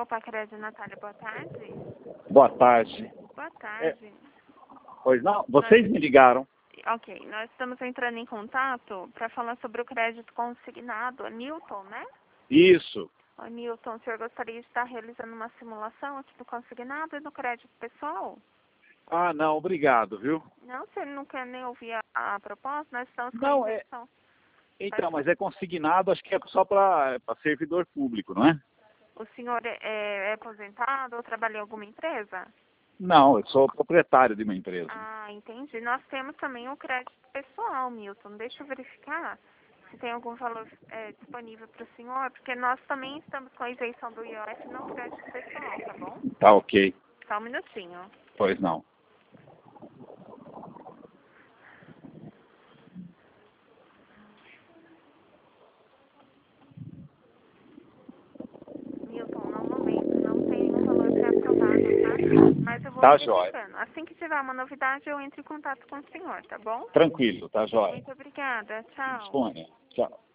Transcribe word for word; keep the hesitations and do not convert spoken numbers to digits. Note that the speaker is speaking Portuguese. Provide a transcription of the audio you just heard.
Copa Crédito, Natália, boa tarde. Boa tarde. Boa tarde. É, pois não? Vocês nós, me ligaram. Ok, nós estamos entrando em contato para falar sobre o crédito consignado. Newton, né? Isso. Ô, Newton, o senhor gostaria de estar realizando uma simulação aqui do consignado e do crédito pessoal? Ah, não, obrigado, viu? Não, se ele não quer nem ouvir a, a proposta, nós estamos com Não, a é... intenção. Então, mas é consignado, acho que é só para servidor público, não é? O senhor é, é aposentado ou trabalha em alguma empresa? Não, eu sou proprietário de uma empresa. Ah, entendi. Nós temos também o crédito pessoal, Milton. Deixa eu verificar se tem algum valor é, disponível para o senhor, porque nós também estamos com a isenção do I O F no crédito pessoal, tá bom? Tá ok. Só um minutinho. Pois não. Milton, no momento não tem nenhum valor pré-aprovado, tá? Mas eu vou Tá jóia. verificando. Assim que tiver uma novidade, eu entro em contato com o senhor, tá bom? Tranquilo, tá jóia. Muito obrigada. Tchau. Disponha. Tchau.